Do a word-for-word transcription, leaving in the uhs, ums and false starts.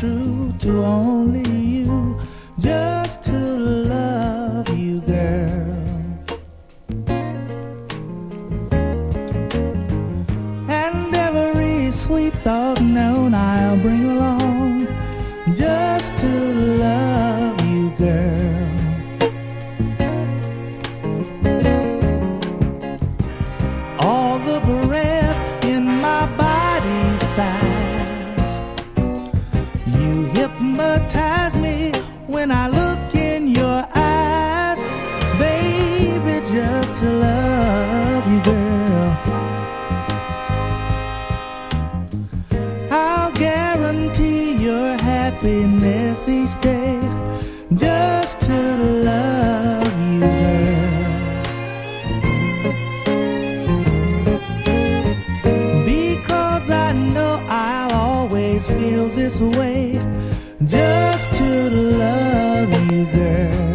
true to only you, just to love you, girl. And every sweet thought known I'll bring along, just to love you, girl. All the breath in my body sighs. You hypnotize me when I look in your eyes, baby, just to love you, girl. I'll guarantee your happiness each day, just to love you, girl. Because I know I'll always feel this way, just to love you, girl.